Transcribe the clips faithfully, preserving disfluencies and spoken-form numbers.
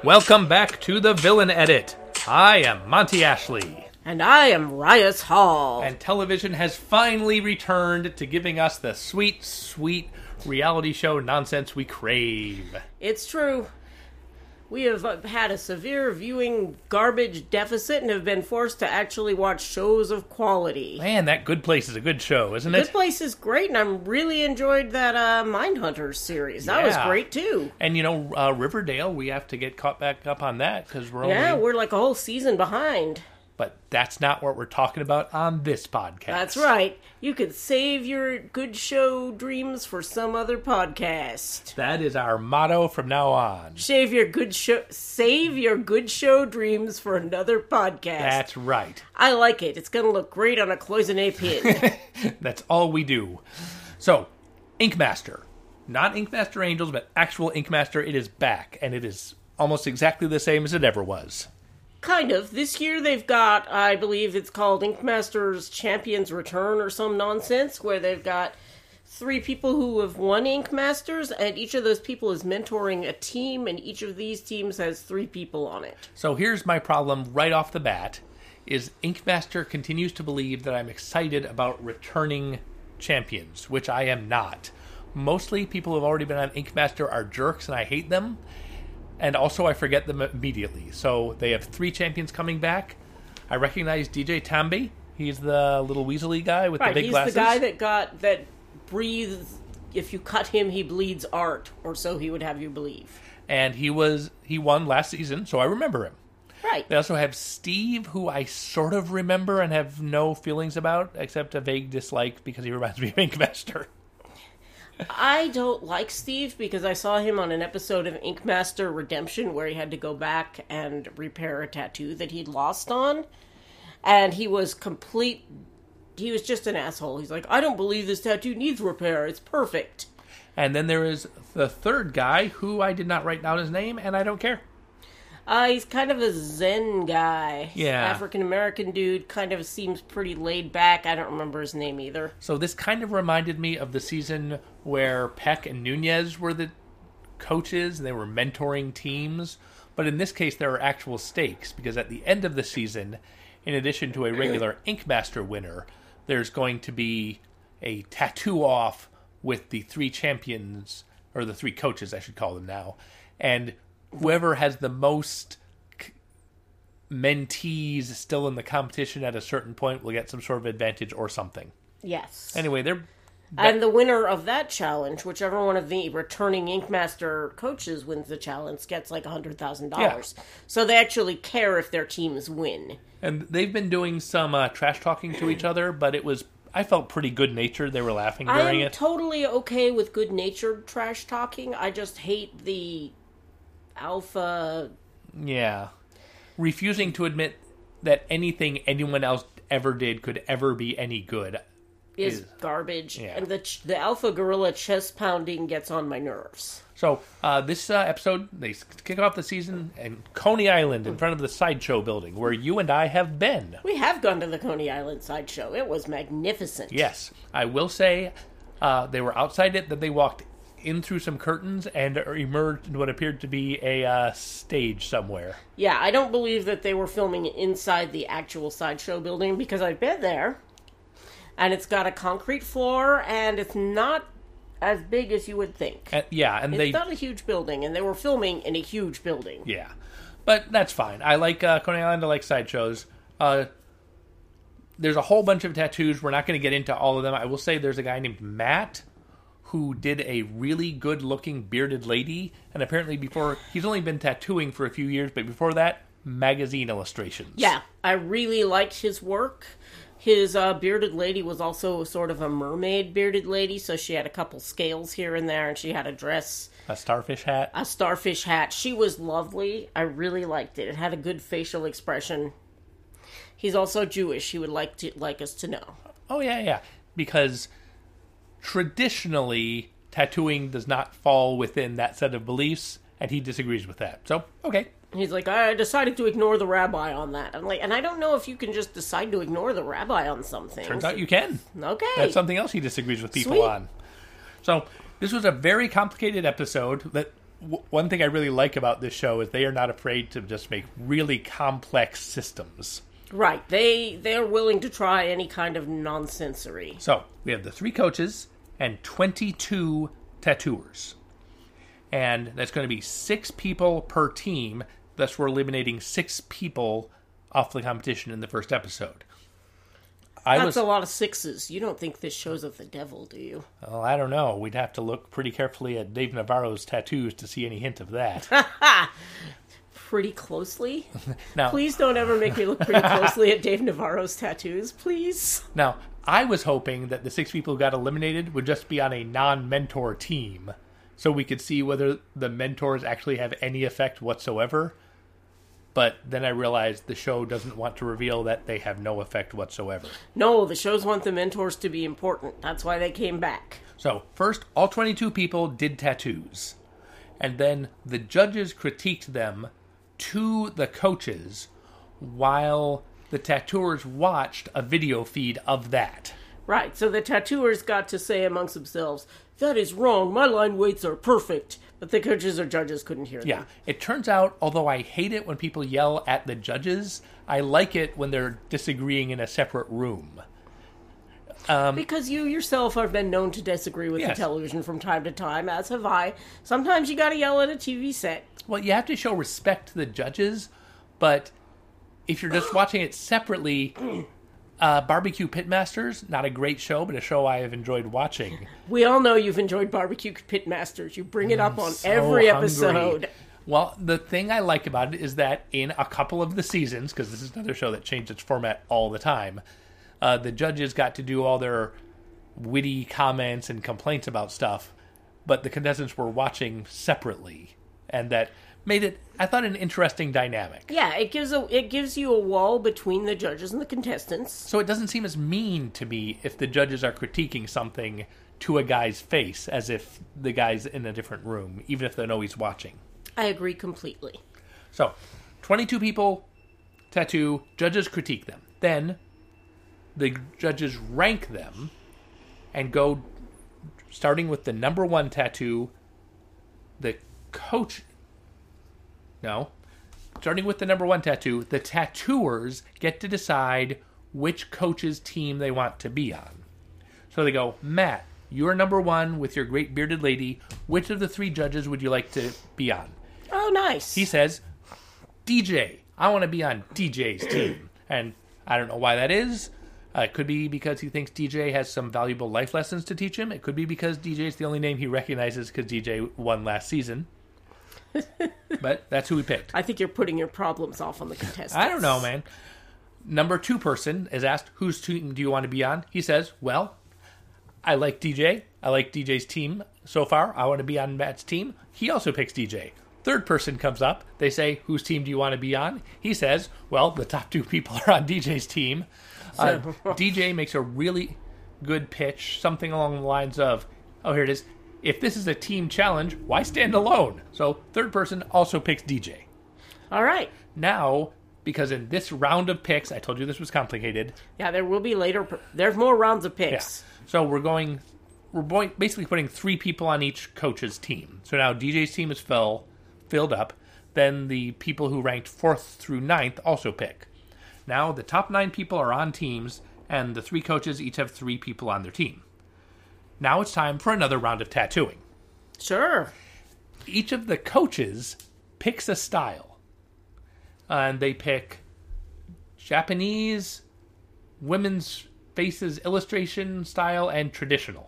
Welcome back to the Villain Edit. I am Monty Ashley. And I am Rias Hall. And television has finally returned to giving us the sweet, sweet reality show nonsense we crave. It's true. We have had a severe viewing garbage deficit and have been forced to actually watch shows of quality. Man, that Good Place is a good show, isn't it? Good Place is great, and I really enjoyed that uh, Mindhunters series. That Yeah. was great, too. And, you know, uh, Riverdale, we have to get caught back up on that because we're only... Yeah, we're like a whole season behind. But that's not what we're talking about on this podcast. That's right. You could save your good show dreams for some other podcast. That is our motto from now on. Save your good show, save your good show dreams for another podcast. That's right. I like it. It's going to look great on a cloisonne pin. That's all we do. So, Ink Master. Not Ink Master Angels, but actual Ink Master. It is back, and it is almost exactly the same as it ever was. Kind of. This year they've got, I believe it's called Ink Masters Champions Return or some nonsense, where they've got three people who have won Ink Masters, and each of those people is mentoring a team, and each of these teams has three people on it. So here's my problem right off the bat, is Ink Master continues to believe that I'm excited about returning champions, which I am not. Mostly people who have already been on Ink Master are jerks, and I hate them. And also, I forget them immediately. So, they have three champions coming back. I recognize D J Tambi. He's the little Weasley guy with right, the big he's glasses. the guy that got, that breathes, if you cut him, he bleeds art, or so he would have you believe. And he was, he won last season, so I remember him. Right. They also have Steve, who I sort of remember and have no feelings about, except a vague dislike because he reminds me of Ink Master. I don't like Steve because I saw him on an episode of Ink Master Redemption where he had to go back and repair a tattoo that he'd lost on. And he was complete... He was just an asshole. He's like, I don't believe this tattoo needs repair. It's perfect. And then there is the third guy, who I did not write down his name, and I don't care. Uh, he's kind of a Zen guy. Yeah. African-American dude, kind of seems pretty laid back. I don't remember his name either. So this kind of reminded me of the season where Peck and Nunez were the coaches, and they were mentoring teams. But in this case, there are actual stakes, because at the end of the season, in addition to a regular Ink Master winner, there's going to be a tattoo-off with the three champions, or the three coaches, I should call them now, and whoever has the most mentees still in the competition at a certain point will get some sort of advantage or something. Yes. Anyway, they're... And the winner of that challenge, whichever one of the returning Ink Master coaches wins the challenge, gets like one hundred thousand dollars. Yeah. So they actually care if their teams win. And they've been doing some uh, trash talking to each other, but it was... I felt pretty good-natured. They were laughing during I'm it. I'm totally okay with good-natured trash talking. I just hate the... alpha... Yeah. Refusing to admit that anything anyone else ever did could ever be any good is, is garbage. Yeah. And the ch- the alpha gorilla chest pounding gets on my nerves. So, uh, this uh, episode, they kick off the season in Coney Island in front of the Sideshow building, where you and I have been. We have gone to the Coney Island Sideshow. It was magnificent. Yes. I will say, uh, they were outside it, that they walked in through some curtains and emerged in what appeared to be a uh, stage somewhere. Yeah, I don't believe that they were filming inside the actual Sideshow building, because I've been there, and it's got a concrete floor, and it's not as big as you would think. Uh, yeah, and it's they... It's not a huge building, and they were filming in a huge building. Yeah, but that's fine. I like uh, Coney Island, I like sideshows. Uh, there's a whole bunch of tattoos. We're not going to get into all of them. I will say there's a guy named Matt who did a really good-looking bearded lady, and apparently before, he's only been tattooing for a few years, but before that, magazine illustrations. Yeah, I really liked his work. His uh, bearded lady was also sort of a mermaid bearded lady, so she had a couple scales here and there, and she had a dress. A starfish hat. A starfish hat. She was lovely. I really liked it. It had a good facial expression. He's also Jewish, he would like to like us to know. Oh, yeah, yeah, because... traditionally, tattooing does not fall within that set of beliefs, and he disagrees with that. So, okay. He's like, I decided to ignore the rabbi on that. I'm like, and I don't know if you can just decide to ignore the rabbi on some things. Turns out you can. Okay. That's something else he disagrees with people Sweet. on. So, this was a very complicated episode that w- one thing I really like about this show is they are not afraid to just make really complex systems. Right. They they're willing to try any kind of nonsensory. So we have the three coaches and twenty-two tattooers. And that's going to be six people per team. Thus, we're eliminating six people off the competition in the first episode. I That's was, a lot of sixes. You don't think this shows of the devil, do you? well, I don't know. We'd have to look pretty carefully at Dave Navarro's tattoos to see any hint of that. Pretty closely? Now, Please don't ever make me look pretty closely at Dave Navarro's tattoos, please. now, I was hoping that the six people who got eliminated would just be on a non-mentor team, so we could see whether the mentors actually have any effect whatsoever. But then I realized the show doesn't want to reveal that they have no effect whatsoever. No, the shows want the mentors to be important. That's why they came back. So, first, all twenty-two people did tattoos. And then the judges critiqued them to the coaches while the tattooers watched a video feed of that. Right, so the tattooers got to say amongst themselves, that is wrong, my line weights are perfect. But the coaches or judges couldn't hear them. Yeah, it turns out, although I hate it when people yell at the judges, I like it when they're disagreeing in a separate room. Um, because you yourself have been known to disagree with Yes. the television from time to time, as have I. Sometimes you gotta yell at a T V set. well, you have to show respect to the judges, but if you're just watching it separately, uh, Barbecue Pitmasters, not a great show, but a show I have enjoyed watching. We all know you've enjoyed Barbecue Pitmasters. You bring it up on So every hungry. episode. Well, the thing I like about it is that in a couple of the seasons, because this is another show that changed its format all the time, uh, the judges got to do all their witty comments and complaints about stuff, but the contestants were watching separately, and that made it, I thought, an interesting dynamic. Yeah, it gives a it gives you a wall between the judges and the contestants. So it doesn't seem as mean to me if the judges are critiquing something to a guy's face as if the guy's in a different room, even if they know he's watching. I agree completely. So, twenty-two people tattoo, judges critique them. Then, the judges rank them and go, starting with the number one tattoo, the coach... No. Starting with the number one tattoo, the tattooers get to decide which coach's team they want to be on. So they go, Matt, you're number one with your great bearded lady. Which of the three judges would you like to be on? Oh, nice. He says, D J. I want to be on D J's team. And I don't know why that is. Uh, it could be because he thinks D J has some valuable life lessons to teach him. It could be because D J's the only name he recognizes because D J won last season. But that's who we picked. I think you're putting your problems off on the contestants. I don't know, man. Number two person is asked, whose team do you want to be on? He says, well, I like D J. I like D J's team so far. I want to be on Matt's team. He also picks D J. Third person comes up. They say, whose team do you want to be on? He says, well, the top two people are on D J's team. Uh, D J makes a really good pitch, something along the lines of, oh, here it is. If this is a team challenge, why stand alone? So third person also picks D J. All right. Now, because in this round of picks, I told you this was complicated. Yeah, there will be later. There's more rounds of picks. Yeah. So we're going, we're going, basically putting three people on each coach's team. So now D J's team is fill, filled up. Then the people who ranked fourth through ninth also pick. Now the top nine people are on teams, and the three coaches each have three people on their team. Now it's time for another round of tattooing. Sure. Each of the coaches picks a style. And they pick Japanese, women's faces illustration style, and traditional.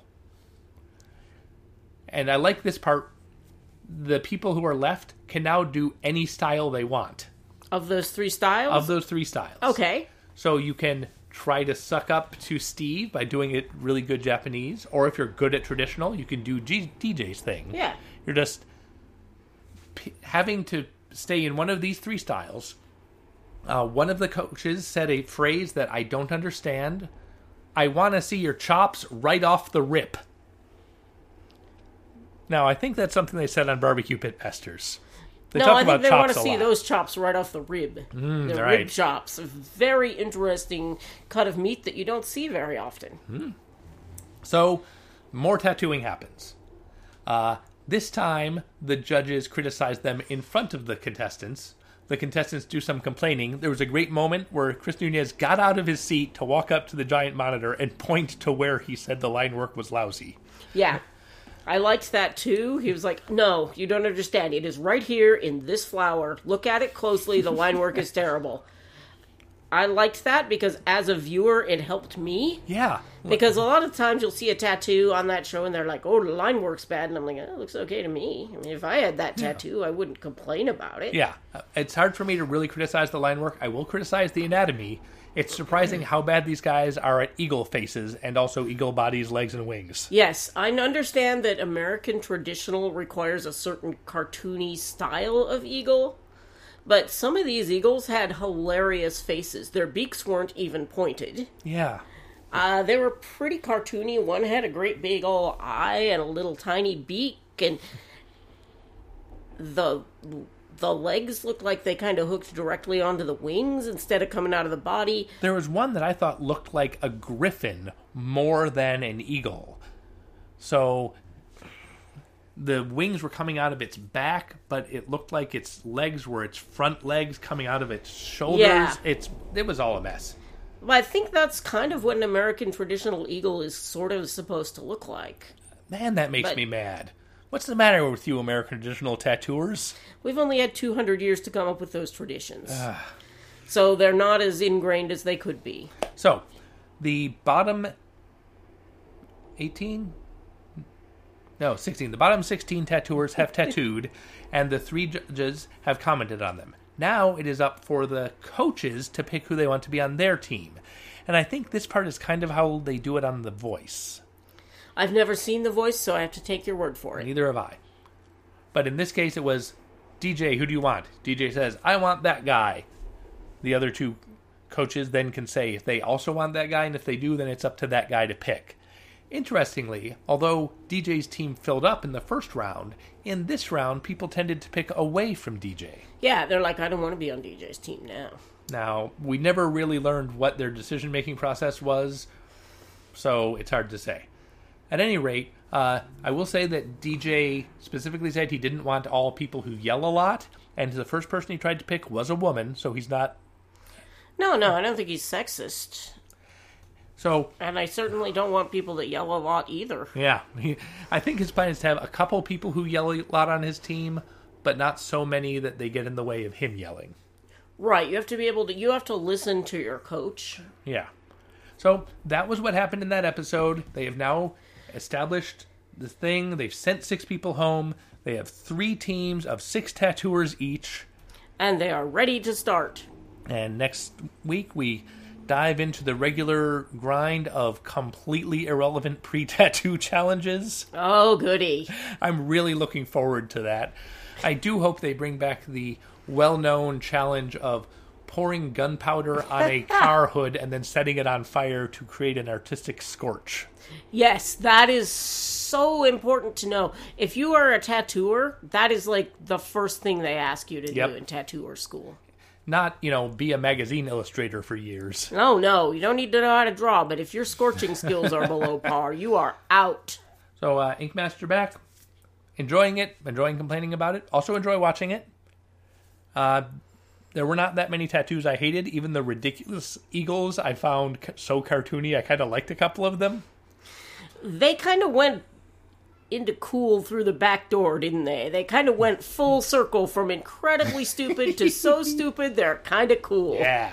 And I like this part. The people who are left can now do any style they want. Of those three styles? Of those three styles. Okay. So you can try to suck up to Steve by doing it really good Japanese, or if you're good at traditional, you can do G- D J's thing. Yeah. You're just p- having to stay in one of these three styles. Uh, one of the coaches said a phrase that I don't understand. I want to see your chops right off the rip. Now, I think that's something they said on Barbecue Pitmasters. They no, talk I about think they chops want to a see lot. those chops right off the rib. Mm, the right. rib chops. A very interesting cut of meat that you don't see very often. Mm. So, more tattooing happens. Uh, This time, the judges criticize them in front of the contestants. The contestants do some complaining. There was a great moment where Chris Nunez got out of his seat to walk up to the giant monitor and point to where he said the line work was lousy. Yeah. I liked that too. He was like, no, you don't understand. It is right here in this flower. Look at it closely. The line work is terrible. I liked that because as a viewer, it helped me. Yeah. Because a lot of times you'll see a tattoo on that show and they're like, oh, the line work's bad. And I'm like, oh, it looks okay to me. I mean, if I had that tattoo, yeah. I wouldn't complain about it. Yeah. It's hard for me to really criticize the line work. I will criticize the anatomy. It's surprising how bad these guys are at eagle faces and also eagle bodies, legs, and wings. Yes, I understand that American traditional requires a certain cartoony style of eagle, but some of these eagles had hilarious faces. Their beaks weren't even pointed. Yeah. Uh, they were pretty cartoony. One had a great big old eye and a little tiny beak, and the... The legs looked like they kind of hooked directly onto the wings instead of coming out of the body. There was one that I thought looked like a griffin more than an eagle. So the wings were coming out of its back, but it looked like its legs were its front legs coming out of its shoulders. Yeah. It's it was all a mess. Well, I think that's kind of what an American traditional eagle is sort of supposed to look like. Man, that makes but... me mad. What's the matter with you American traditional tattooers? We've only had two hundred years to come up with those traditions. So they're not as ingrained as they could be. So, the bottom eighteen? No, sixteen. The bottom sixteen tattooers have tattooed, and the three judges have commented on them. Now it is up for the coaches to pick who they want to be on their team. And I think this part is kind of how they do it on The Voice. I've never seen The Voice, so I have to take your word for it. Neither have I. But in this case, it was, D J, who do you want? D J says, I want that guy. The other two coaches then can say if they also want that guy, and if they do, then it's up to that guy to pick. Interestingly, although D J's team filled up in the first round, in this round, people tended to pick away from D J. Yeah, they're like, I don't want to be on D J's team now. Now, we never really learned what their decision-making process was, so it's hard to say. At any rate, uh, I will say that D J specifically said he didn't want all people who yell a lot, and the first person he tried to pick was a woman, so he's not... No, no, I don't think he's sexist. So, and I certainly don't want people that yell a lot either. Yeah. He, I think his plan is to have a couple people who yell a lot on his team, but not so many that they get in the way of him yelling. Right, you have to be able to, you have to listen to your coach. Yeah. So, that was what happened in that episode. They have now established the thing. They've sent six people home. They have three teams of six tattooers each. And they are ready to start. And next week, we dive into the regular grind of completely irrelevant pre-tattoo challenges. Oh, goody. I'm really looking forward to that. I do hope they bring back the well-known challenge of pouring gunpowder on a car hood and then setting it on fire to create an artistic scorch. Yes, that is so important to know. If you are a tattooer, that is like the first thing they ask you to Yep. do in tattooer school. Not, you know, be a magazine illustrator for years. No, no, you don't need to know how to draw, but if your scorching skills are below par, you are out. So, uh, Ink Master back. Enjoying it. Enjoying complaining about it. Also enjoy watching it. Uh, there were not that many tattoos I hated. Even the ridiculous eagles I found so cartoony. I kind of liked a couple of them. They kind of went into cool through the back door, didn't they? They kind of went full circle from incredibly stupid to so stupid they're kind of cool. Yeah.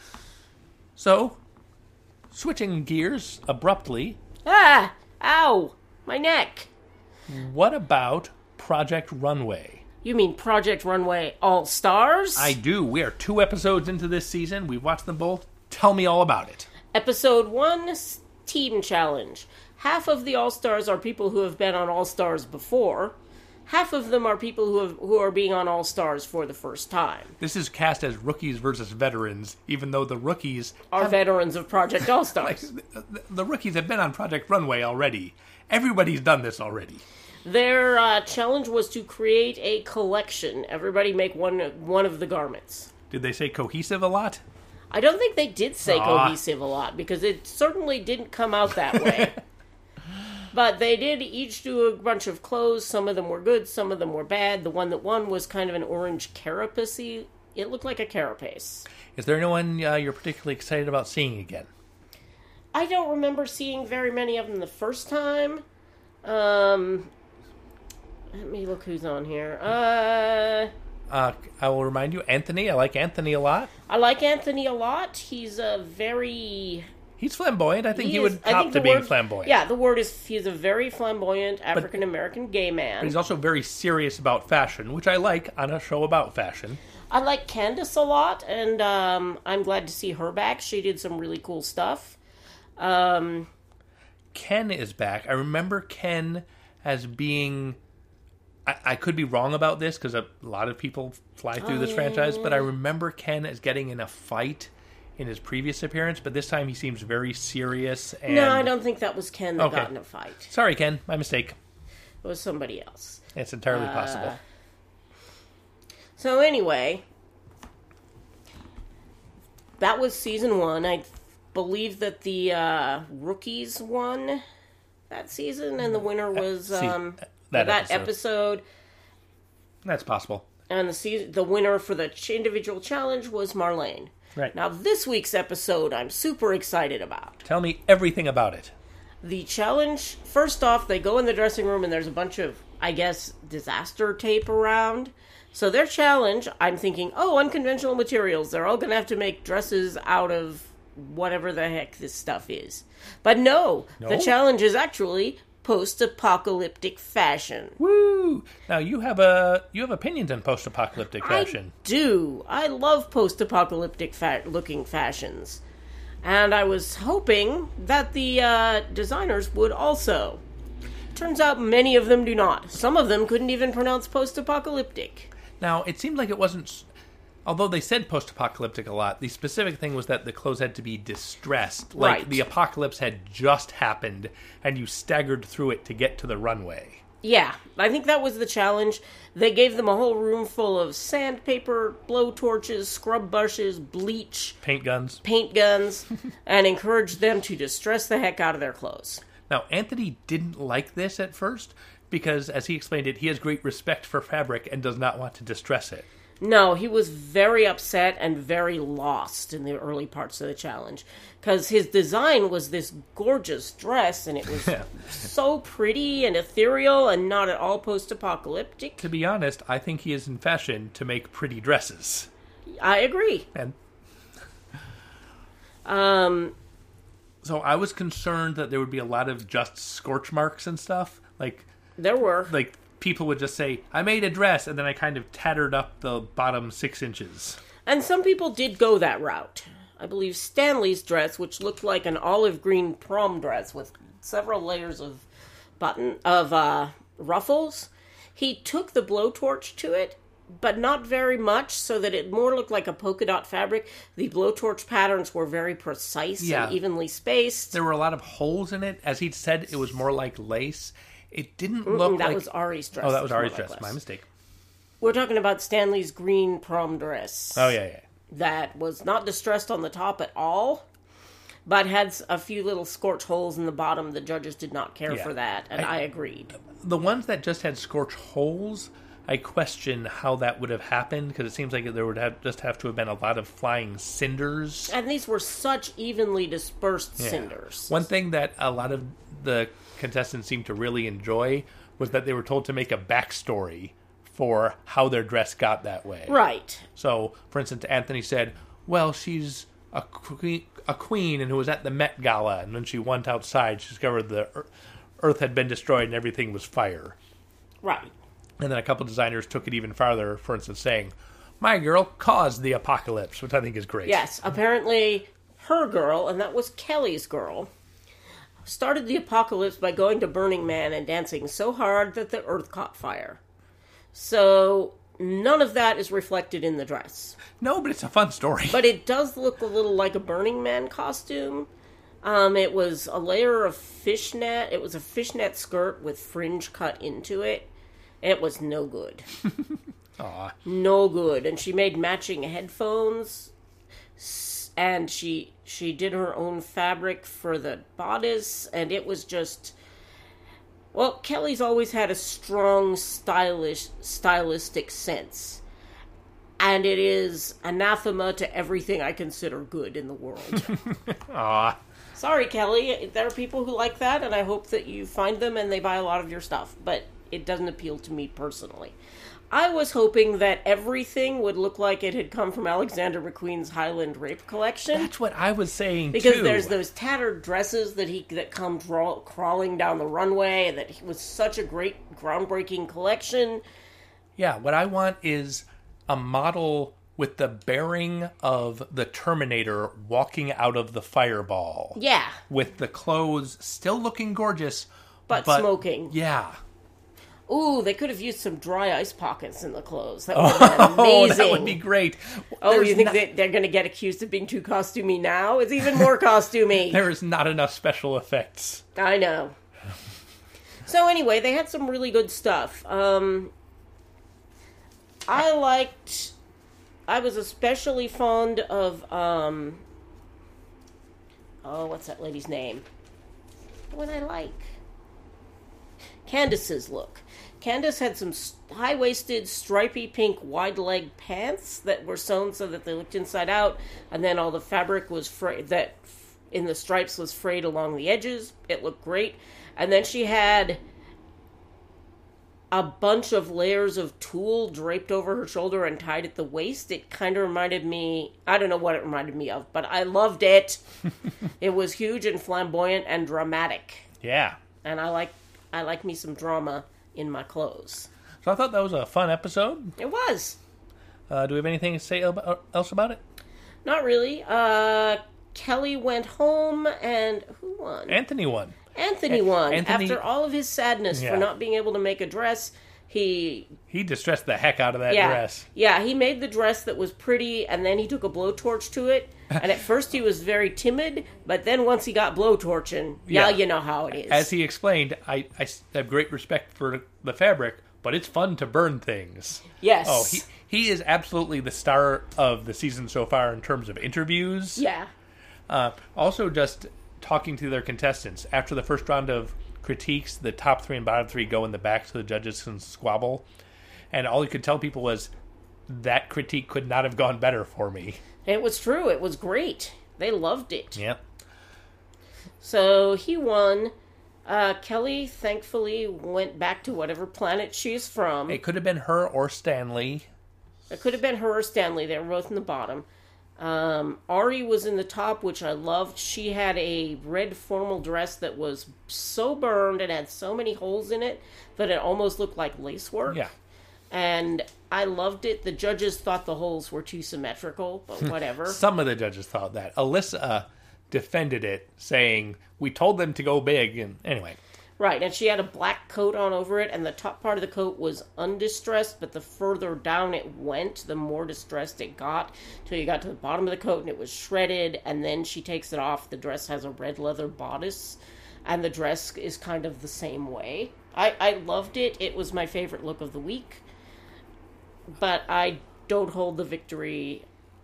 So, switching gears abruptly. Ah! Ow! My neck! What about Project Runway? You mean Project Runway All-Stars? I do. We are two episodes into this season. We've watched them both. Tell me all about it. Episode one, Team Challenge. Half of the All-Stars are people who have been on All-Stars before. Half of them are people who have, who are being on All-Stars for the first time. This is cast as rookies versus veterans, even though the rookies... Are have, veterans of Project All-Stars. Like, the, the rookies have been on Project Runway already. Everybody's done this already. Their uh, challenge was to create a collection. Everybody make one one of the garments. Did they say cohesive a lot? I don't think they did say Aww. cohesive a lot, because it certainly didn't come out that way. But they did each do a bunch of clothes. Some of them were good, some of them were bad. The one that won was kind of an orange carapace. It looked like a carapace. Is there anyone uh, you're particularly excited about seeing again? I don't remember seeing very many of them the first time. Um, let me look who's on here. Uh, uh, I will remind you, Anthony. I like Anthony a lot. I like Anthony a lot. He's a very... He's flamboyant. I think he, he is, would cop to being word, flamboyant. Yeah, the word is he's a very flamboyant African-American gay man. But he's also very serious about fashion, which I like on a show about fashion. I like Candace a lot, and um, I'm glad to see her back. She did some really cool stuff. Um, Ken is back. I remember Ken as being... I, I could be wrong about this, because a lot of people fly through this uh, franchise, but I remember Ken as getting in a fight in his previous appearance, but this time he seems very serious. And... No, I don't think that was Ken that okay. got in a fight. Sorry, Ken. My mistake. It was somebody else. It's entirely uh, possible. So anyway, that was season one. I believe that the uh, rookies won that season, and the winner was um, that, that episode. episode. That's possible. And the season, the winner for the individual challenge was Marlene. Right. Now, this week's episode, I'm super excited about. Tell me everything about it. The challenge, first off, they go in the dressing room and there's a bunch of, I guess, disaster tape around. So their challenge, I'm thinking, oh, unconventional materials. They're all going to have to make dresses out of whatever the heck this stuff is. But no, no? the challenge is actually post-apocalyptic fashion. Woo! Now you have a you have opinions on post-apocalyptic fashion. I do. I love post-apocalyptic fa- looking fashions, and I was hoping that the uh, designers would also. Turns out many of them do not. Some of them couldn't even pronounce post-apocalyptic. Now it seemed like it wasn't. Although they said post-apocalyptic a lot, the specific thing was that the clothes had to be distressed. Like right. the apocalypse had just happened, and you staggered through it to get to the runway. Yeah, I think that was the challenge. They gave them a whole room full of sandpaper, blowtorches, scrub brushes, bleach, paint guns, paint guns, and encouraged them to distress the heck out of their clothes. Now, Anthony didn't like this at first, because, as he explained it, he has great respect for fabric and does not want to distress it. No, he was very upset and very lost in the early parts of the challenge. Because his design was this gorgeous dress, and it was so pretty and ethereal and not at all post-apocalyptic. To be honest, I think he is in fashion to make pretty dresses. I agree. And um, so I was concerned that there would be a lot of just scorch marks and stuff. Like there were. Like... people would just say, I made a dress, and then I kind of tattered up the bottom six inches. And some people did go that route. I believe Stanley's dress, which looked like an olive green prom dress with several layers of button of uh, ruffles, he took the blowtorch to it, but not very much, so that it more looked like a polka dot fabric. The blowtorch patterns were very precise yeah. and evenly spaced. There were a lot of holes in it. As he said, it was more like lace. It didn't look Mm-mm, like... That was Ari's dress. Oh, that was Ari's like dress. less. My mistake. We're talking about Stanley's green prom dress. Oh, yeah, yeah. That was not distressed on the top at all, but had a few little scorch holes in the bottom. The judges did not care yeah. for that, and I, I agreed. The ones that just had scorch holes, I question how that would have happened, because it seems like there would have just have to have been a lot of flying cinders. And these were such evenly dispersed yeah. cinders. One thing that a lot of the contestants seemed to really enjoy was that they were told to make a backstory for how their dress got that way. Right. So, for instance, Anthony said, well, she's a queen, a queen and who was at the Met Gala, and when she went outside, she discovered the Earth had been destroyed and everything was fire. Right. And then a couple designers took it even farther, for instance, saying, my girl caused the apocalypse, which I think is great. Yes, apparently her girl, and that was Kelly's girl, started the apocalypse by going to Burning Man and dancing so hard that the earth caught fire. So none of that is reflected in the dress. No, but it's a fun story. But it does look a little like a Burning Man costume. Um, it was a layer of fishnet. It was a fishnet skirt with fringe cut into it. It was no good. Aw. No good. And she made matching headphones. And she she did her own fabric for the bodice, and it was just... Well, Kelly's always had a strong stylish, stylistic sense. And it is anathema to everything I consider good in the world. Aw. Sorry, Kelly. There are people who like that, and I hope that you find them and they buy a lot of your stuff. But it doesn't appeal to me personally. I was hoping that everything would look like it had come from Alexander McQueen's Highland Rape collection. That's what I was saying, because too. Because there's those tattered dresses that he that come draw, crawling down the runway, and that was such a great, groundbreaking collection. Yeah, what I want is a model with the bearing of the Terminator walking out of the fireball. Yeah. With the clothes still looking gorgeous. But, but smoking. Yeah. Ooh, they could have used some dry ice pockets in the clothes. That would have been amazing. Oh, that would be great. Oh, There's you think not... that they're going to get accused of being too costumey now? It's even more costumey. There is not enough special effects. I know. So anyway, they had some really good stuff. Um, I liked... I was especially fond of, um... oh, what's that lady's name? What I like? Candace's look. Candace had some high-waisted, stripy pink, wide-leg pants that were sewn so that they looked inside out, and then all the fabric was fra- that in the stripes was frayed along the edges. It looked great. And then she had a bunch of layers of tulle draped over her shoulder and tied at the waist. It kind of reminded me, I don't know what it reminded me of, but I loved it. It was huge and flamboyant and dramatic. Yeah. And I like I like me some drama in my clothes. So I thought that was a fun episode. It was. Uh, do we have anything to say about, else about it? Not really. Uh, Kelly went home and who won? Anthony won. Anthony won. Anthony... After all of his sadness yeah. for not being able to make a dress, he... He distressed the heck out of that yeah, dress. Yeah, he made the dress that was pretty, and then he took a blowtorch to it. And at first he was very timid, but then once he got blowtorching, yeah, you know how it is. As he explained, I, I have great respect for the fabric, but it's fun to burn things. Yes. Oh, he, he is absolutely the star of the season so far in terms of interviews. Yeah. Uh, also, just talking to their contestants. After the first round of critiques, the top three and bottom three go in the back so the judges can squabble. And all you could tell people was, that critique could not have gone better for me. It was true. It was great. They loved it. Yep. So he won. Uh, Kelly, thankfully, went back to whatever planet she's from. It could have been her or Stanley. It could have been her or Stanley. They were both in the bottom. Um, Ari was in the top, which I loved. She had a red formal dress that was so burned and had so many holes in it that it almost looked like lacework. Yeah. And I loved it. The judges thought the holes were too symmetrical, but whatever. Some of the judges thought that. Alyssa defended it, saying, we told them to go big. And anyway. Right, and she had a black coat on over it, and the top part of the coat was undistressed, but the further down it went, the more distressed it got, till you got to the bottom of the coat and it was shredded, and then she takes it off. The dress has a red leather bodice, and the dress is kind of the same way. I, I loved it. It was my favorite look of the week, but I don't hold the victory.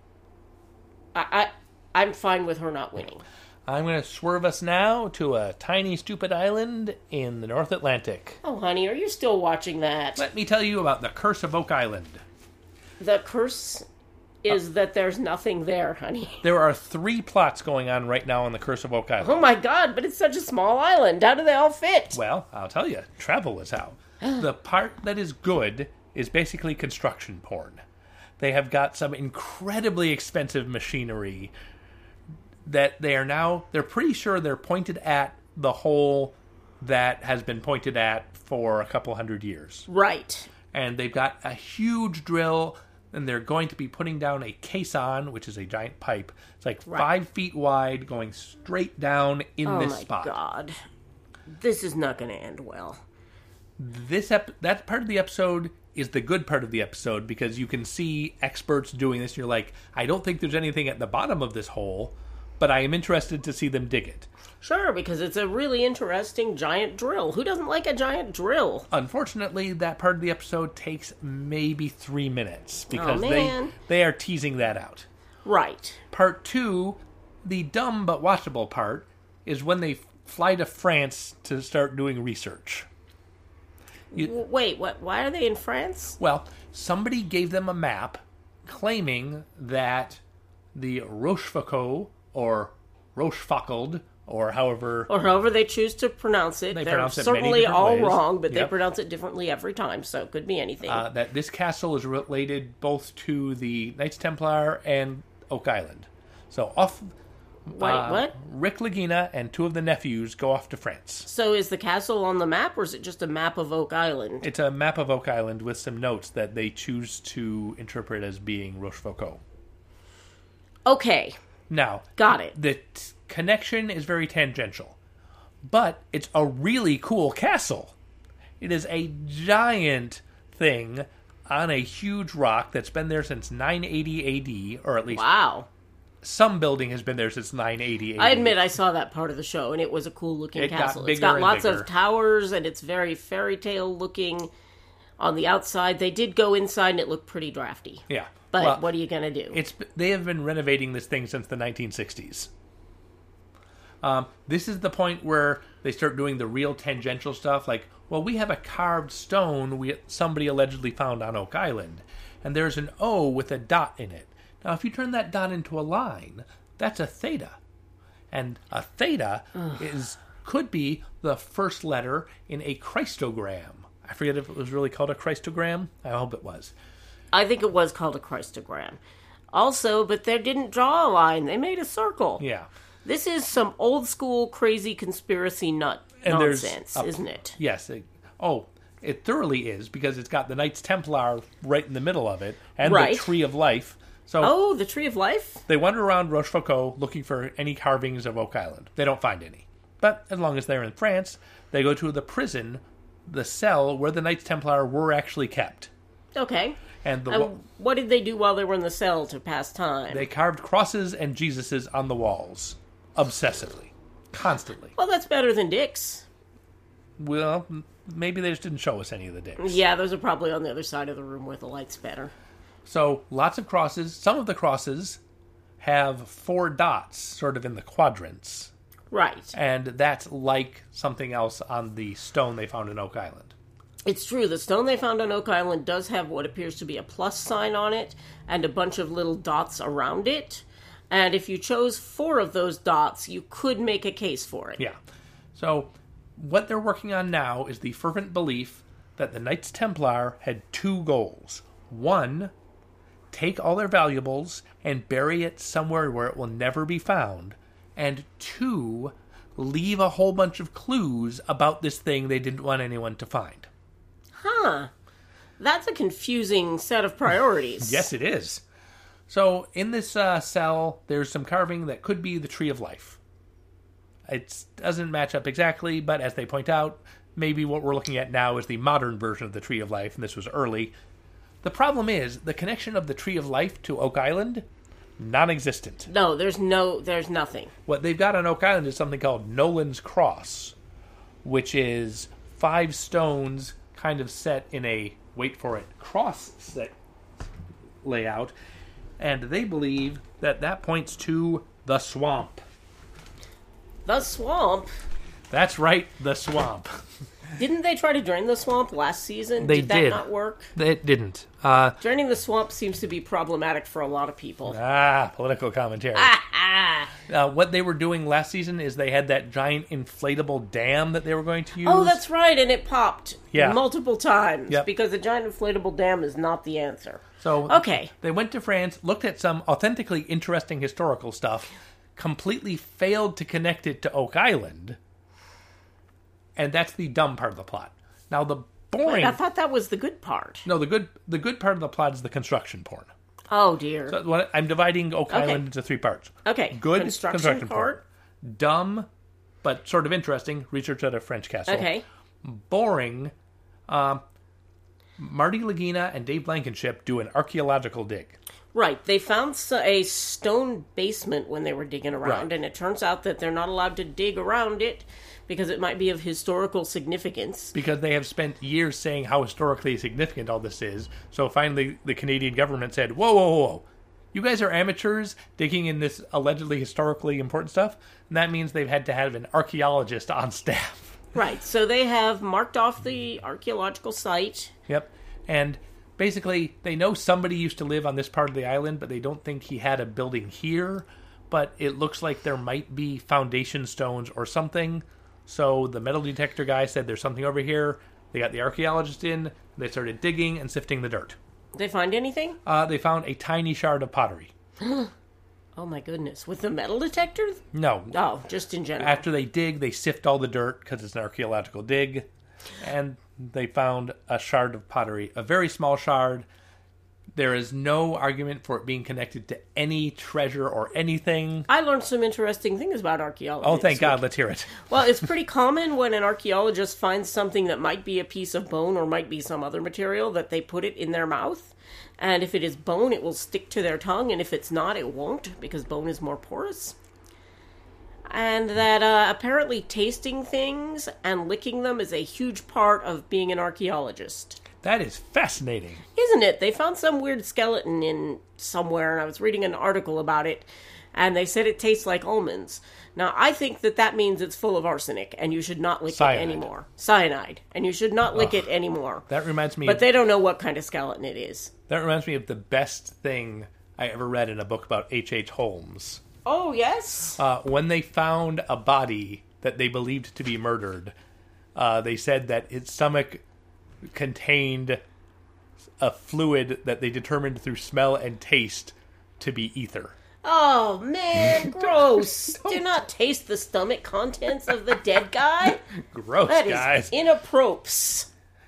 I, I I'm fine with her not winning. I'm going to swerve us now to a tiny, stupid island in the North Atlantic. Oh, honey, are you still watching that? Let me tell you about the Curse of Oak Island. The curse is uh, that there's nothing there, honey. There are three plots going on right now on the Curse of Oak Island. Oh my god, but it's such a small island. How do they all fit? Well, I'll tell you. Travel is how. The part that is good is basically construction porn. They have got some incredibly expensive machinery that they are now, they're pretty sure they're pointed at the hole that has been pointed at for a couple hundred years. Right. And they've got a huge drill, and they're going to be putting down a caisson, which is a giant pipe. It's like right. five feet wide, going straight down in oh this spot. Oh my god. This is not going to end well. This ep- that part of the episode is the good part of the episode, because you can see experts doing this, and you're like, I don't think there's anything at the bottom of this hole, but I am interested to see them dig it. Sure, because it's a really interesting giant drill. Who doesn't like a giant drill? Unfortunately, that part of the episode takes maybe three minutes, because oh, they they are teasing that out. Right. Part two, the dumb but watchable part, is when they fly to France to start doing research. You, W- Wait, what? Why are they in France? well, somebody gave them a map claiming that the Rochefoucauld or Rochefoucauld or however Or however they choose to pronounce it. They They're pronounce it many certainly different all ways. wrong, but they Yep. pronounce it differently every time, so it could be anything. uh, that this castle is related both to the Knights Templar and Oak Island. So off. Wait, uh, what? Rick Lagina and two of the nephews go off to France. So is the castle on the map, or is it just a map of Oak Island? It's a map of Oak Island with some notes that they choose to interpret as being Rochefoucauld. Okay, Now, got it. the t- connection is very tangential, but it's a really cool castle. It is a giant thing on a huge rock that's been there since nine eighty A D, or at least Wow. some building has been there since nine eighty A D. I admit I saw that part of the show, and it was a cool looking It got castle. It's bigger got and lots bigger. of towers, and it's very fairy tale looking on the outside. They did go inside, and it looked pretty drafty. Yeah. But Well, what are you going to do? It's they have been renovating this thing since the nineteen sixties. Um, this is the point where they start doing the real tangential stuff, like, well, we have a carved stone we somebody allegedly found on Oak Island, and there's an O with a dot in it. Now, if you turn that dot into a line, that's a theta, and a theta is could be the first letter in a Christogram. I forget if it was really called a Christogram. I hope it was. I think it was called a Christogram. Also, but they didn't draw a line. They made a circle. Yeah. This is some old school crazy conspiracy nut And there's nonsense, a- isn't it? Yes. It, oh, it thoroughly is, because it's got the Knights Templar right in the middle of it, and Right. the Tree of Life. So Oh, the Tree of Life? they wander around Rochefoucauld looking for any carvings of Oak Island. They don't find any. But as long as they're in France, they go to the prison, the cell where the Knights Templar were actually kept. Okay. And the And wa- what did they do while they were in the cell to pass time? they carved crosses and Jesuses on the walls. Obsessively. Constantly. Well, that's better than dicks. Well, m- maybe they just didn't show us any of the dicks. Yeah, those are probably on the other side of the room where the light's better. So, lots of crosses. Some of the crosses have four dots, sort of in the quadrants. Right. And that's like something else on the stone they found in Oak Island. It's true. The stone they found on Oak Island does have what appears to be a plus sign on it and a bunch of little dots around it. And if you chose four of those dots, you could make a case for it. Yeah. So, what they're working on now is the fervent belief that the Knights Templar had two goals. One, take all their valuables and bury it somewhere where it will never be found. And two, leave a whole bunch of clues about this thing they didn't want anyone to find. Huh. That's a confusing set of priorities. Yes, it is. So, in this uh, cell, there's some carving that could be the Tree of Life. It doesn't match up exactly, but as they point out, maybe what we're looking at now is the modern version of the Tree of Life, and this was early. The problem is, the connection of the Tree of Life to Oak Island, non-existent. No, there's no, there's nothing. What they've got on Oak Island is something called Nolan's Cross, which is five stones kind of set in a, wait for it, cross set layout, and they believe that that points to the swamp. The swamp. That's right, the swamp. Didn't they try to drain the swamp last season? They did that did. not work? It didn't. Uh, Draining the swamp seems to be problematic for a lot of people. ah, political commentary. Ah. Uh, what they were doing last season is they had that giant inflatable dam that they were going to use. Oh, that's right, and it popped Yeah. multiple times Yep. because a giant inflatable dam is not the answer. So Okay. they went to France, looked at some authentically interesting historical stuff, completely failed to connect it to Oak Island, and that's the dumb part of the plot. Now the boring, I thought that was the good part. no, the good, the good part of the plot is the construction porn. Oh dear. So what, I'm dividing Oak Okay. Island into three parts. Okay, Good construction part. porn, dumb, but sort of interesting. Research at a French castle. Okay. Boring. Um, Marty Lagina and Dave Blankenship do an archaeological dig. Right. They found s- a stone basement when they were digging around, Right. and it turns out that they're not allowed to dig around it because it might be of historical significance. Because they have spent years saying how historically significant all this is. So finally, the Canadian government said, whoa, whoa, whoa, whoa. You guys are amateurs digging in this allegedly historically important stuff? And that means they've had to have an archaeologist on staff. Right, so they have marked off the archaeological site. Yep. And basically, they know somebody used to live on this part of the island, but they don't think he had a building here. But it looks like there might be foundation stones or something. So the metal detector guy said there's something over here. They got the archaeologist in. They started digging and sifting the dirt. They find anything? Uh, they found a tiny shard of pottery. Oh my goodness. With the metal detector? No. Oh, just in general. After they dig, they sift all the dirt because it's an archaeological dig. And they found a shard of pottery. A very small shard. There is no argument for it being connected to any treasure or anything. I learned some interesting things about archaeology. Oh, thank God. Let's hear it. Well, it's pretty common when an archaeologist finds something that might be a piece of bone or might be some other material that they put it in their mouth. And if it is bone, it will stick to their tongue. And if it's not, it won't, because bone is more porous. And that uh, apparently tasting things and licking them is a huge part of being an archaeologist. That is fascinating. Isn't it? They found some weird skeleton in somewhere, and I was reading an article about it, and they said it tastes like almonds. Now, I think that that means it's full of arsenic, and you should not lick Cyanide. it anymore. Cyanide. And you should not lick Ugh. it anymore. That reminds me But of, they don't know what kind of skeleton it is. that reminds me of the best thing I ever read in a book about H H. Holmes. Oh, yes? Uh, when they found a body that they believed to be murdered, uh, they said that its stomach contained a fluid that they determined through smell and taste to be ether. Oh, man, gross. Do not taste the stomach contents of the dead guy. Gross, That guys. is inappropriate.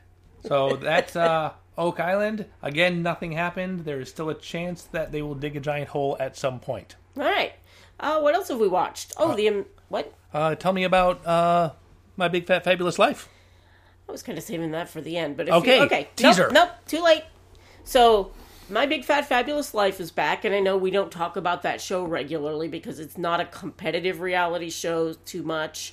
So that's uh, Oak Island. Again, nothing happened. There is still a chance that they will dig a giant hole at some point. All right. Uh, what else have we watched? Oh, the... Um, what? Uh, tell me about uh, My Big Fat Fabulous Life. I was kind of saving that for the end, but if Okay, you, okay, teaser. Nope, nope, too late. So, My Big Fat Fabulous Life is back, and I know we don't talk about that show regularly because it's not a competitive reality show too much.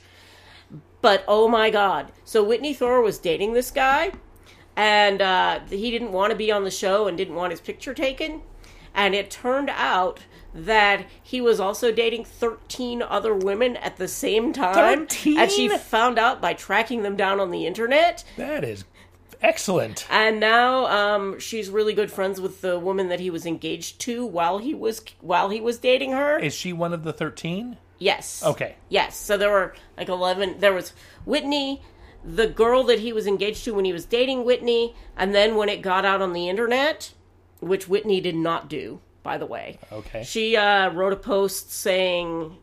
But oh my God! So Whitney Thore was dating this guy, and uh, he didn't want to be on the show and didn't want his picture taken, and it turned out that he was also dating thirteen other women at the same time. thirteen? And she found out by tracking them down on the internet. That is excellent. And now um, she's really good friends with the woman that he was engaged to while he was while he was dating her. Is she one of the thirteen? Yes. Okay. Yes. So there were like eleven. There was Whitney, the girl that he was engaged to when he was dating Whitney, and then when it got out on the internet, which Whitney did not do, by the way. Okay. She uh, wrote a post saying,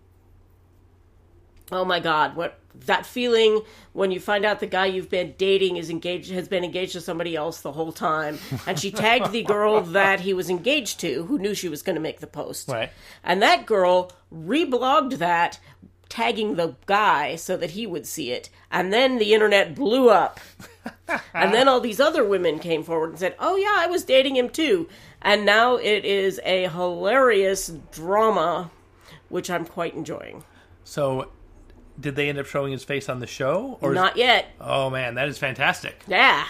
"Oh my God, what that feeling when you find out the guy you've been dating is engaged has been engaged to somebody else the whole time." And she tagged the girl that he was engaged to, who knew she was going to make the post. Right. And that girl reblogged that, tagging the guy so that he would see it. And then the internet blew up. And then all these other women came forward and said, "Oh yeah, I was dating him too." And now it is a hilarious drama, which I'm quite enjoying. So, did they end up showing his face on the show? Or Not yet. Oh man, that is fantastic. Yeah.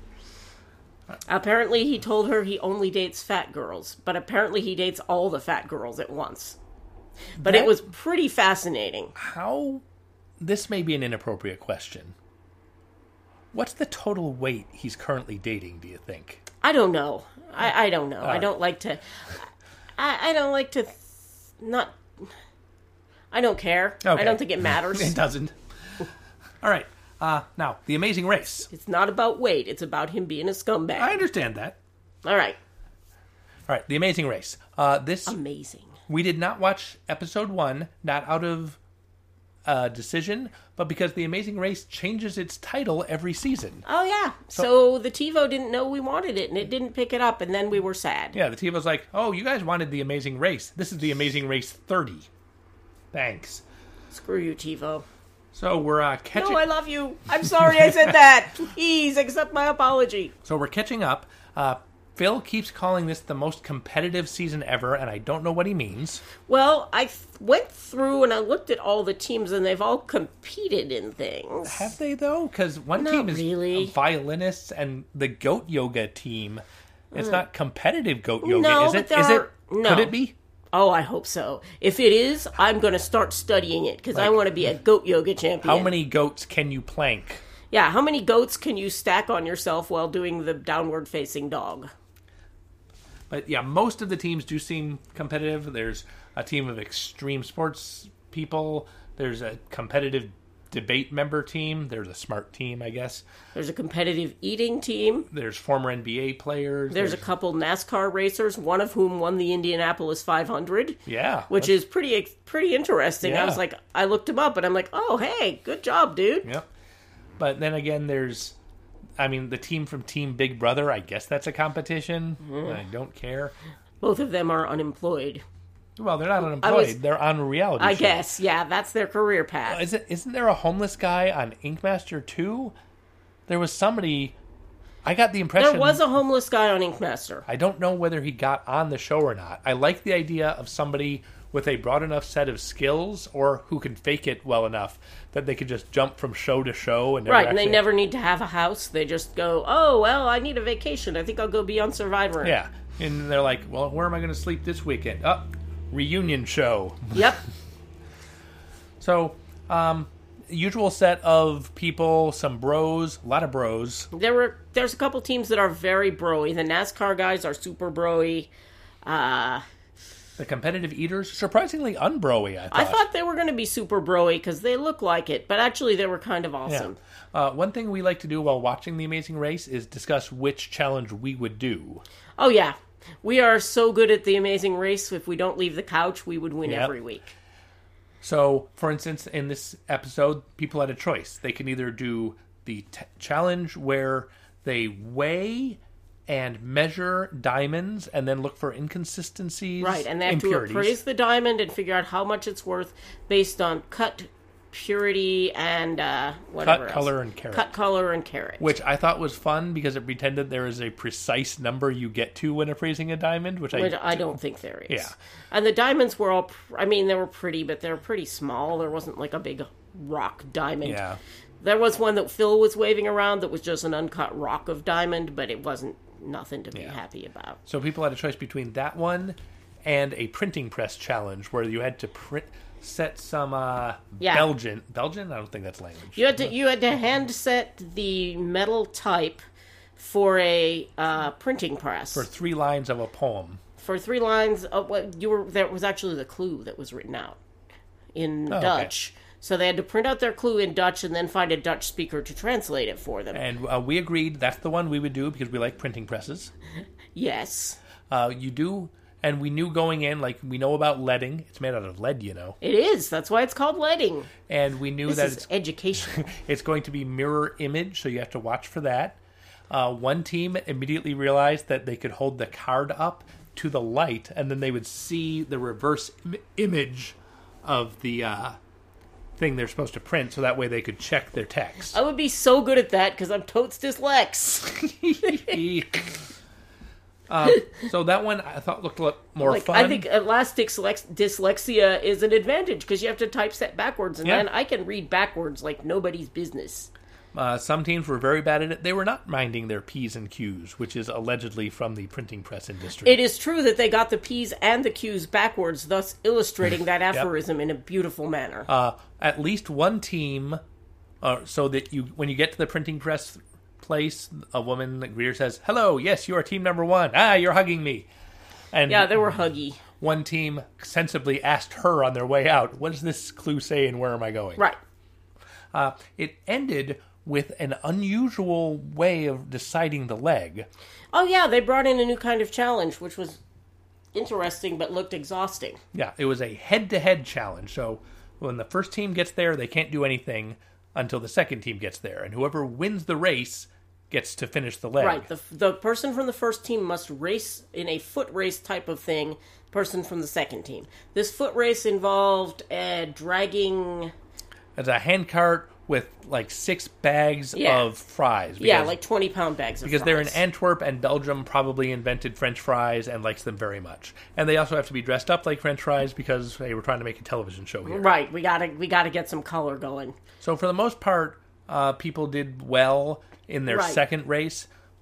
Apparently he told her he only dates fat girls, but apparently he dates all the fat girls at once. But That- it was pretty fascinating. How? This may be an inappropriate question. What's the total weight he's currently dating, do you think? I don't know. I, I don't know. I right. don't like to... I, I don't like to... Th- not... I don't care. Okay. I don't think it matters. It doesn't. All right. Uh, now, The Amazing Race. It's not about weight. It's about him being a scumbag. I understand that. All right. All right, The Amazing Race. Uh, this Amazing. we did not watch episode one, not out of uh, decision, but because The Amazing Race changes its title every season. Oh, yeah. So, the TiVo didn't know we wanted it, and it didn't pick it up, and then we were sad. Yeah, the TiVo's like, oh, you guys wanted The Amazing Race. This is The Amazing Race thirty. Thanks. Screw you, TiVo. So we're uh, catching. No, I love you. I'm sorry I said that. Please accept my apology. So we're catching up. Uh, Phil keeps calling this the most competitive season ever, and I don't know what he means. Well, I th- went through and I looked at all the teams, and they've all competed in things. Have they though? Because one Not team is really. violinists, and the goat yoga team. It's not competitive goat yoga, No, is but it? there Is are- it? no. Could it be? Oh, I hope so. If it is, I'm going to start studying it because I Like, want to be a goat yoga champion. How many goats can you plank? Yeah, how many goats can you stack on yourself while doing the downward facing dog? But yeah, most of the teams do seem competitive. There's a team of extreme sports people. There's a competitive debate member team. There's a smart team, I guess. There's a competitive eating team. There's former N B A players. There's, There's a couple NASCAR racers, one of whom won the Indianapolis five hundred. Yeah. Which is pretty pretty interesting. Yeah. I was like, I looked him up and I'm like, oh, hey, good job, dude. Yep. But then again, there's, I mean, the team from Team Big Brother, I guess that's a competition. Mm. I don't care. Both of them are unemployed. Well, they're not unemployed. Was, they're on a reality I show. guess, yeah, that's their career path. Is it, isn't there a homeless guy on Ink Master two? There was somebody... I got the impression... There was a homeless guy on Ink Master. I don't know whether he got on the show or not. I like the idea of somebody with a broad enough set of skills or who can fake it well enough that they could just jump from show to show. And never right, and they actually... never need to have a house. They just go, oh, well, I need a vacation. I think I'll go be on Survivor. Yeah, and they're like, well, where am I going to sleep this weekend? Oh, reunion show. Yep. So, um, usual set of people, some bros, a lot of bros. There were there's a couple teams that are very broy. The NASCAR guys are super broy. Uh, the competitive eaters, surprisingly unbroy, I thought. I thought they were going to be super broy because they look like it, but actually they were kind of awesome. Yeah. Uh, one thing we like to do while watching The Amazing Race is discuss which challenge we would do. Oh, yeah. We are so good at The Amazing Race. If we don't leave the couch, we would win Yep. every week. So, for instance, in this episode, people had a choice. They can either do the t- challenge where they weigh and measure diamonds and then look for inconsistencies. Right, and they have impurities. to appraise the diamond and figure out how much it's worth based on cut, purity, and uh, whatever Cut, else. color, and carat. Cut, color, and carat. Which I thought was fun because it pretended there is a precise number you get to when appraising a diamond, which, Which I... I don't think there is. Yeah. And the diamonds were all, pr- I mean, they were pretty, but they were pretty small. There wasn't like a big rock diamond. Yeah. There was one that Phil was waving around that was just an uncut rock of diamond, but it wasn't nothing to be Yeah. happy about. So people had a choice between that one and a printing press challenge where you had to print... set some uh, Yeah. Belgian... Belgian? I don't think that's language. You had to you had to hand set the metal type for a uh, printing press For three lines of a poem. for three lines. Of what you were that was actually the clue that was written out in Oh, okay. Dutch. So they had to print out their clue in Dutch and then find a Dutch speaker to translate it for them. And uh, we agreed that's the one we would do because we like printing presses. Yes, Uh, you do... And we knew going in, like, we know about leading. It's made out of lead, you know. it is. That's why it's called leading. And we knew This that is it's educational. it's going to be mirror image, so you have to watch for that. Uh, one team immediately realized that they could hold the card up to the light, and then they would see the reverse Im- image of the uh, thing they're supposed to print, so that way they could check their text. I would be so good at that because I'm totes dyslex. uh, so that one I thought looked a lot more Like, fun. I think elastic dyslexia dyslexia is an advantage because you have to typeset backwards, and Yeah. then I can read backwards like nobody's business. Uh, some teams were very bad at it. They were not minding their P's and Q's, which is allegedly from the printing press industry. It is true that they got the P's and the Q's backwards, thus illustrating that aphorism in a beautiful manner. Uh, at least one team, uh, so that you, when you get to the printing press place, a woman, the greeter says, "Hello, yes, you are team number one. Ah, you're hugging me." And Yeah, they were huggy. one team sensibly asked her on their way out, "What does this clue say and where am I going?" Right. Uh, it ended with an unusual way of deciding the leg. Oh, yeah, they brought in a new kind of challenge, which was interesting but looked exhausting. Yeah, it was a head-to-head challenge. So when the first team gets there, they can't do anything until the second team gets there. And whoever wins the race gets to finish the leg. Right. The, the person from the first team must race in a foot race type of thing, person from the second team. This foot race involved uh, dragging... It's a handcart with like six bags Yeah. of fries. Because, Yeah, like twenty-pound bags of Because fries. they're in Antwerp and Belgium probably invented French fries and likes them very much. And they also have to be dressed up like French fries because they were trying to make a television show here. Right, we gotta we gotta get some color going. So for the most part, uh, people did well in their Right. second race.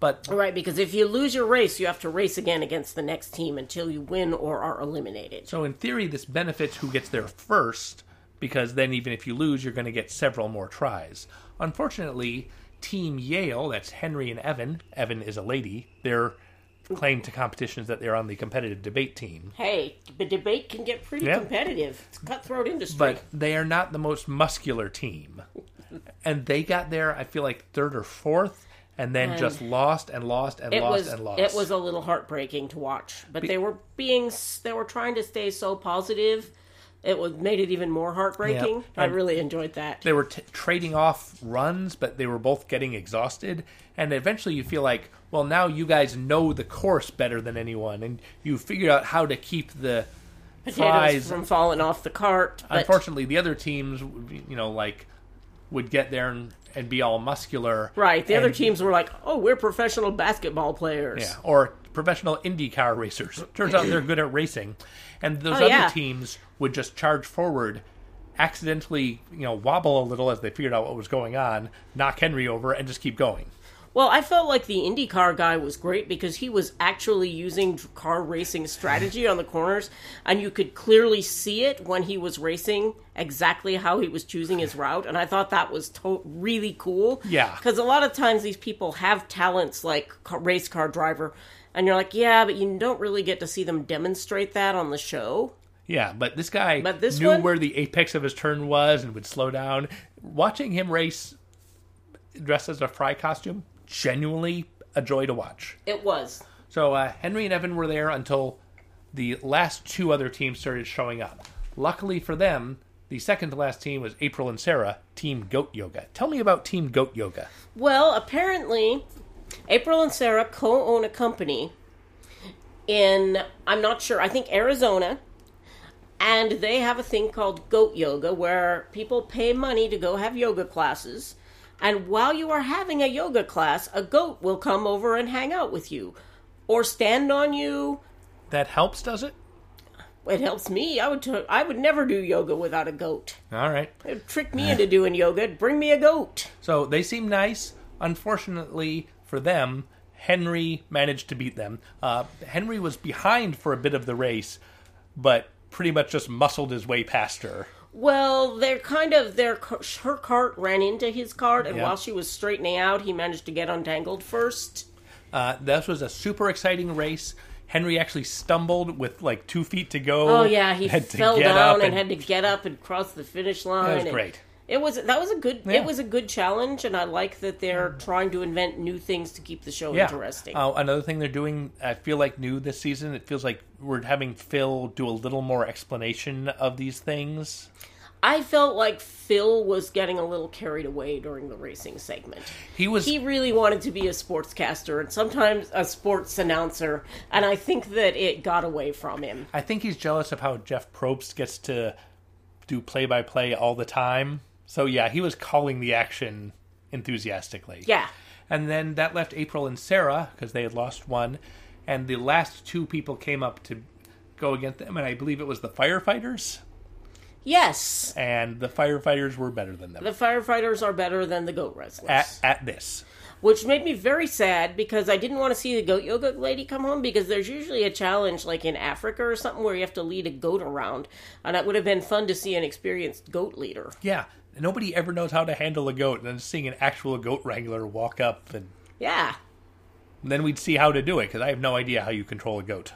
But Right, because if you lose your race, you have to race again against the next team until you win or are eliminated. so in theory, this benefits who gets there first, because then even if you lose, you're going to get several more tries. Unfortunately, Team Yale, that's Henry and Evan, Evan is a lady, their claim to competition is that they're on the competitive debate team. Hey, the debate can get pretty Yeah. competitive. It's a cutthroat industry. But they are not the most muscular team. And they got there, I feel like, third or fourth, and then And just lost and lost and it lost was and lost. it was a little heartbreaking to watch. But they were being s- they were trying to stay so positive. It was made it even more heartbreaking. Yeah. I And- really enjoyed that. They were t- trading off runs, but they were both getting exhausted. And eventually you feel like, well, now you guys know the course better than anyone, and you figured out how to keep the Potatoes fries. from falling off the cart. But Unfortunately, the other teams, you know, like, would get there and, and be all muscular. right, the other and- teams were like, "Oh, we're professional basketball players." Yeah, or professional IndyCar racers. Turns out they're good at racing. And those Oh, other yeah. teams would just charge forward, accidentally, you know, wobble a little as they figured out what was going on, knock Henry over, and just keep going. Well, I felt like the IndyCar guy was great because he was actually using car racing strategy on the corners, and you could clearly see it when he was racing exactly how he was choosing his route, and I thought that was to- really cool. Yeah. Because a lot of times these people have talents like ca- race car driver, and you're like, yeah, but you don't really get to see them demonstrate that on the show. Yeah, but this guy But this knew one- where the apex of his turn was and would slow down. Watching him race dressed as a fry costume, genuinely a joy to watch. It was. So uh, Henry and Evan were there until the last two other teams started showing up. Luckily for them, the second to last team was April and Sarah, Team Goat Yoga. Tell me about Team Goat Yoga. Well, apparently, April and Sarah co-own a company in, I'm not sure, I think Arizona, and they have a thing called Goat Yoga where people pay money to go have yoga classes, and while you are having a yoga class, a goat will come over and hang out with you, or stand on you. That helps, does it? It helps me. I would t- I would never do yoga without a goat. All right. It would trick me into doing yoga. Bring me a goat. So they seem nice. Unfortunately for them, Henry managed to beat them. Uh, Henry was behind for a bit of the race, but pretty much just muscled his way past her. Well, they're kind of their her cart ran into his cart, and Yeah. while she was straightening out, he managed to get untangled first. Uh, this was a super exciting race. Henry actually stumbled with like two feet to go. Oh yeah, he Had to fell get up down and, had to get up and cross the finish line. That was and great. It was that was a good Yeah. it was a good challenge, and I like that they're trying to invent new things to keep the show Yeah. interesting. Uh, another thing they're doing, I feel like new this season, it feels like we're having Phil do a little more explanation of these things. I felt like Phil was getting a little carried away during the racing segment. He was He really wanted to be a sportscaster and sometimes a sports announcer, and I think that it got away from him. I think he's jealous of how Jeff Probst gets to do play-by-play all the time. So yeah, he was calling the action enthusiastically. Yeah. And then that left April and Sarah, because they had lost one, and the last two people came up to go against them, and I believe it was the firefighters, Yes. and the firefighters were better than them The firefighters are better than the goat wrestlers. at, at this. Which made me very sad because I didn't want to see the goat yoga lady come home because there's usually a challenge like in Africa or something where you have to lead a goat around. And it would have been fun to see an experienced goat leader. Yeah, nobody ever knows how to handle a goat, and then seeing an actual goat wrangler walk up, and Yeah. then we'd see how to do it, because I have no idea how you control a goat.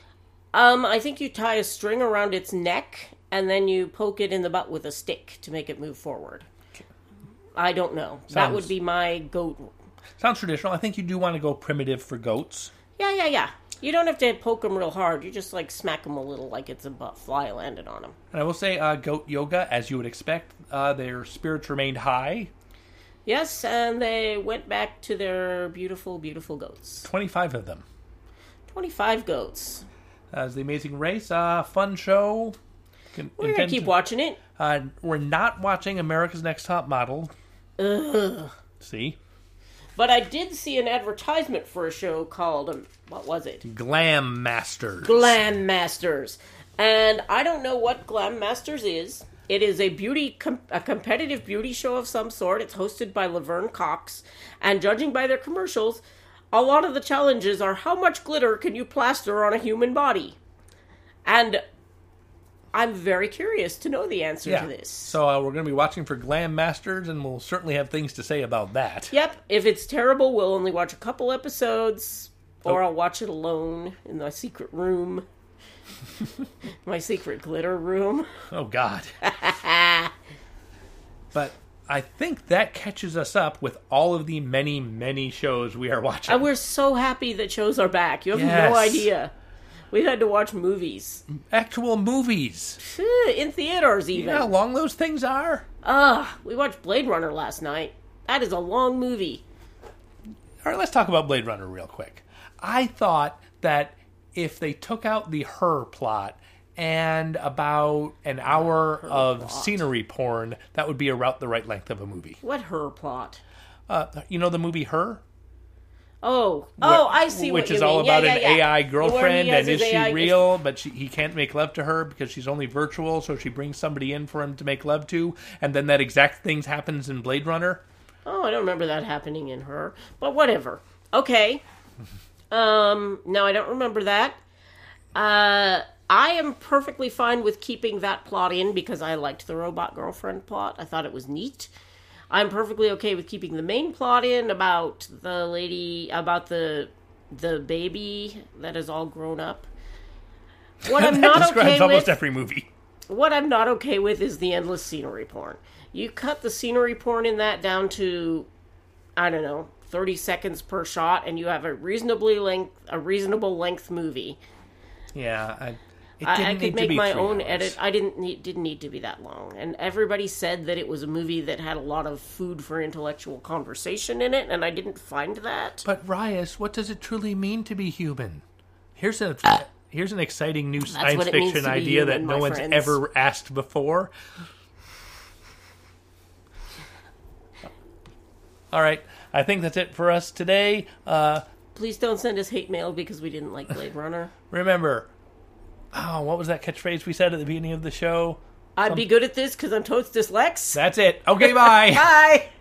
Um, I think you tie a string around its neck and then you poke it in the butt with a stick to make it move forward. I don't know. That Sounds- would be my goat. Sounds traditional. I think you do want to go primitive for goats. Yeah, yeah, yeah. You don't have to poke them real hard. You just like smack them a little like it's a bu- fly landed on them. And I will say, uh, goat yoga, as you would expect, uh, their spirits remained high. Yes, and they went back to their beautiful, beautiful goats. twenty-five of them. twenty-five goats. As the Amazing Race, uh, fun show. Can, We're going intend to keep to- watching it. Uh, we're not watching America's Next Top Model. Ugh. See? But I did see an advertisement for a show called, um, what was it? Glam Masters. Glam Masters. And I don't know what Glam Masters is. It is a beauty, com- a competitive beauty show of some sort. It's hosted by Laverne Cox. And judging by their commercials, a lot of the challenges are how much glitter can you plaster on a human body? And I'm very curious to know the answer yeah. to this. So uh, we're going to be watching for Glam Masters, and we'll certainly have things to say about that. Yep. If it's terrible, we'll only watch a couple episodes, or oh. I'll watch it alone in my secret room. My secret glitter room. Oh, God. But I think that catches us up with all of the many, many shows we are watching. And we're so happy that shows are back. You have yes. no idea. We've had to watch movies. Actual movies. In theaters, even. You know how long those things are? Ugh. We watched Blade Runner last night. That is a long movie. All right, let's talk about Blade Runner real quick. I thought that if they took out the her plot and about an hour her of plot. scenery porn, that would be about the right length of a movie. What her plot? Uh, you know the movie Her? Oh, oh, I see what Which you is mean. all about yeah, an yeah, yeah. A I girlfriend, and is A I she real? But she, he can't make love to her because she's only virtual, so she brings somebody in for him to make love to, and then that exact thing happens in Blade Runner. Oh, I don't remember that happening in Her, but whatever. Okay. Um, no, I don't remember that. Uh, I am perfectly fine with keeping that plot in because I liked the robot girlfriend plot. I thought it was neat. I'm perfectly okay with keeping the main plot in about the lady, about the the baby that is all grown up. What I'm not describes okay almost with, every movie. What I'm not okay with is the endless scenery porn. You cut the scenery porn in that down to, I don't know, thirty seconds per shot, and you have a reasonably length, a reasonable length movie. Yeah, I, it didn't I, I could need make to be my three own hours. edit. I didn't need didn't need to be that long, and everybody said that it was a movie that had a lot of food for intellectual conversation in it, and I didn't find that. But Rias, what does it truly mean to be human? Here's a here's an exciting new science fiction idea human, that no one's friends. ever asked before. All right, I think that's it for us today. Uh, Please don't send us hate mail because we didn't like Blade Runner. Remember, oh, what was that catchphrase we said at the beginning of the show? I'd Some... be good at this because I'm totes dyslex. That's it. Okay, bye. Bye.